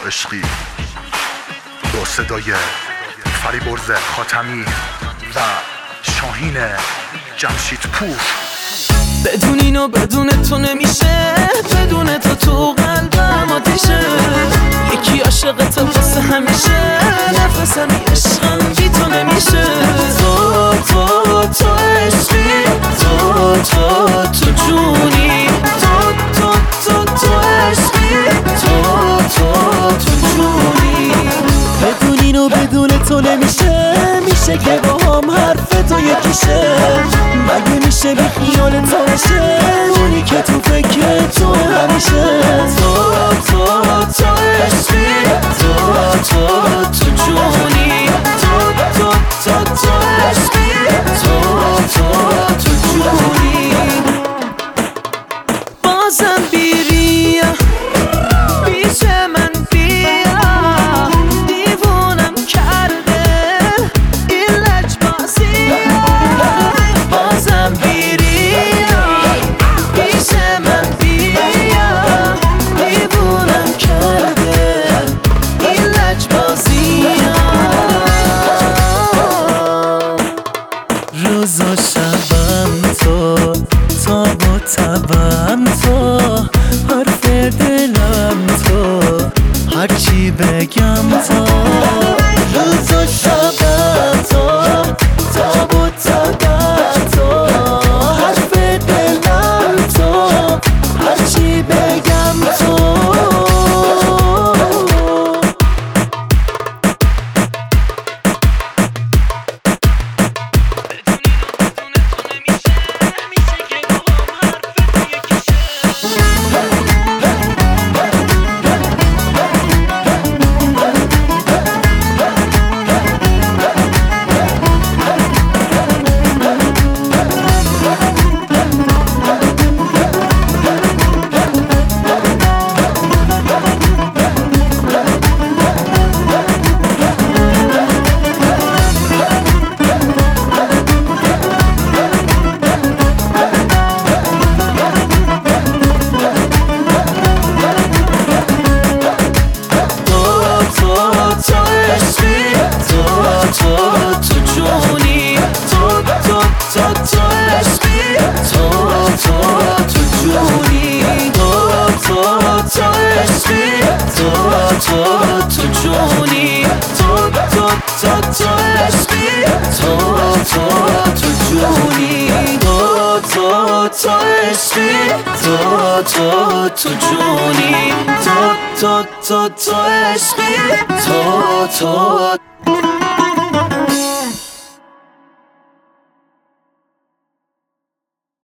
عشقی با صدای فریبرز خاتمی و شاهین جمشیدپور. بدون اینو بدون تو نمیشه، بدون تو قلبم آتیشه. یکی عاشقت واسه همیشه، نفسم عشقم بی تو نمیشه. تو عشقی، تو جونی، تو عشقی، تو جونی. بدون اینو بدون تو نمیشه، میشه که با هم حرف تو یکیشه. مگه میشه بی خیال تو نشه اونی که تو فکر تو همیشه. تو عشقی، تو جونی، تو عشقی، تو جونی. بازم بیریا پیش من بیا، دیوونم کرده این لجبازی. بازم بیریا پیش من بیا، دیوونم کرده این لجبازی. روز و شبم تو، تاب و تبم تو، حرف دلم تو، هرچی بگم تو. روز و شبم تو، تاب و تبم تو، حرف دلم تو، هرچی بگم تو. تو جونی، تو عشقی، تو جونی. تو عشقی، تو جونی، تو عشقی، تو جونی. تو عشقی، تو جونی، تو عشقی، تو